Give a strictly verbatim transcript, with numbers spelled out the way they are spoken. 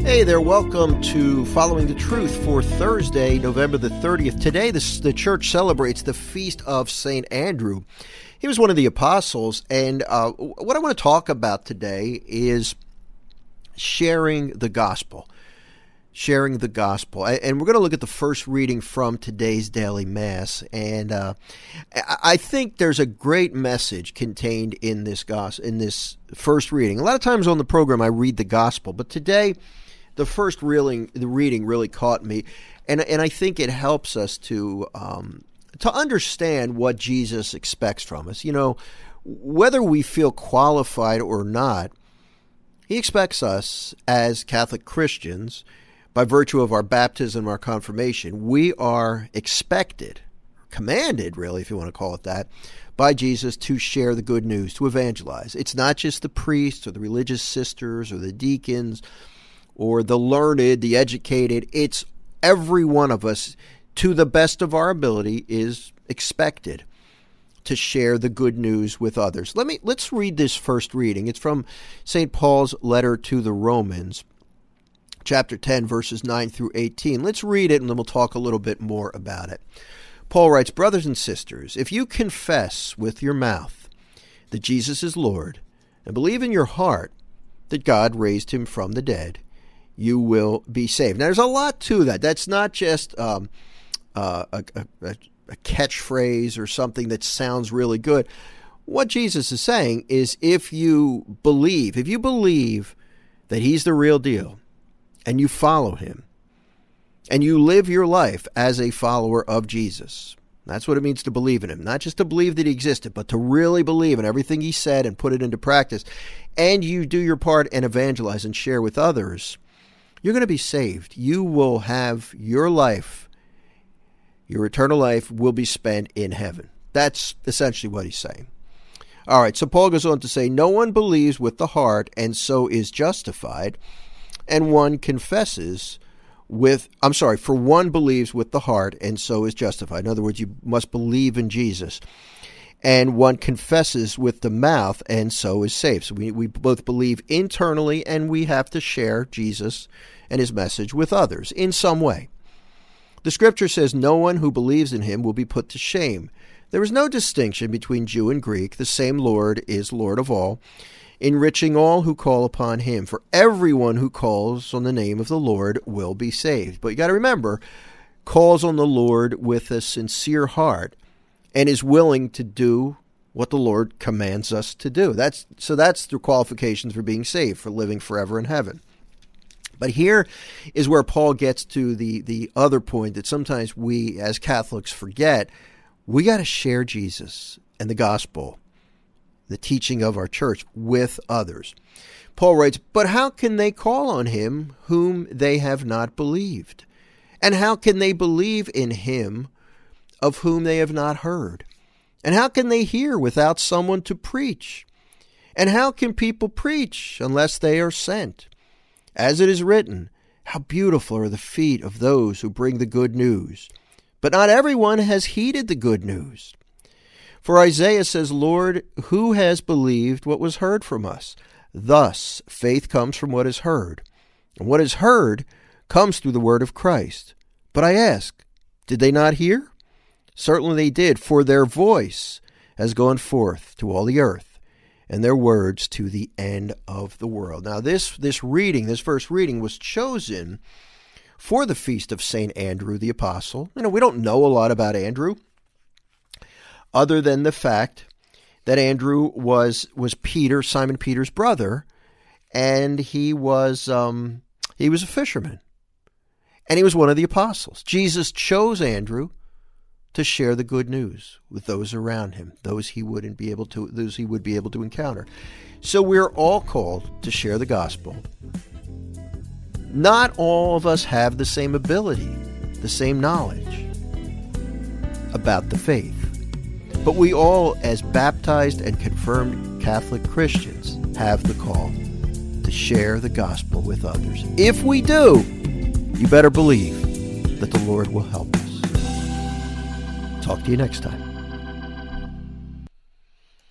Hey there, welcome to Following the Truth for Thursday, November the thirtieth. Today, this, the church celebrates the feast of Saint Andrew. He was one of the apostles, and uh, what I want to talk about today is sharing the gospel. Sharing the gospel. And we're going to look at the first reading from today's daily Mass. And uh, I think there's a great message contained in this gospel, in this first reading. A lot of times on the program, I read the gospel, but today, the first reading, the reading really caught me, and and I think it helps us to um, to understand what Jesus expects from us. You know, whether we feel qualified or not, He expects us as Catholic Christians, by virtue of our baptism, our confirmation, we are expected, commanded, really, if you want to call it that, by Jesus to share the good news, to evangelize. It's not just the priests or the religious sisters or the deacons or the learned, the educated. It's every one of us, to the best of our ability, is expected to share the good news with others. Let me let's read this first reading. It's from Saint Paul's letter to the Romans, chapter ten, verses nine through eighteen. Let's read it, and then we'll talk a little bit more about it. Paul writes, "Brothers and sisters, if you confess with your mouth that Jesus is Lord, and believe in your heart that God raised him from the dead, you will be saved." Now, there's a lot to that. That's not just um, uh, a, a, a catchphrase or something that sounds really good. What Jesus is saying is, if you believe, if you believe that he's the real deal, and you follow him, and you live your life as a follower of Jesus, that's what it means to believe in him. Not just to believe that he existed, but to really believe in everything he said and put it into practice, and you do your part and evangelize and share with others, you're going to be saved. You will have your life, your eternal life will be spent in heaven. That's essentially what he's saying. All right, so Paul goes on to say, "No one believes with the heart and so is justified, and one confesses with, I'm sorry, for one believes with the heart and so is justified." In other words, you must believe in Jesus. "And one confesses with the mouth and so is saved." So we, we both believe internally, and we have to share Jesus and his message with others in some way. The scripture says, "No one who believes in him will be put to shame." There is no distinction between Jew and Greek. The same Lord is Lord of all, enriching all who call upon him. For everyone who calls on the name of the Lord will be saved. But you got to remember, calls on the Lord with a sincere heart and is willing to do what the Lord commands us to do. That's so that's the qualifications for being saved, for living forever in heaven. But here is where Paul gets to the, the other point that sometimes we as Catholics forget. We got to share Jesus and the gospel, the teaching of our church, with others. Paul writes, "But how can they call on him whom they have not believed? And how can they believe in him of whom they have not heard? And how can they hear without someone to preach? And how can people preach unless they are sent? As it is written, how beautiful are the feet of those who bring the good news. But not everyone has heeded the good news. For Isaiah says, 'Lord, who has believed what was heard from us?' Thus, faith comes from what is heard, and what is heard comes through the word of Christ. But I ask, did they not hear? Certainly they did, for their voice has gone forth to all the earth, and their words to the end of the world." Now, this, this reading, this first reading, was chosen for the feast of Saint Andrew the Apostle. You know, we don't know a lot about Andrew, other than the fact that Andrew was was Peter, Simon Peter's brother, and he was um, he was a fisherman, and he was one of the apostles. Jesus chose Andrew to share the good news with those around him, those he wouldn't be able to, those he would be able to encounter. So we're all called to share the gospel. Not all of us have the same ability, the same knowledge about the faith. But we all, as baptized and confirmed Catholic Christians, have the call to share the gospel with others. If we do, you better believe that the Lord will help us. Talk to you next time.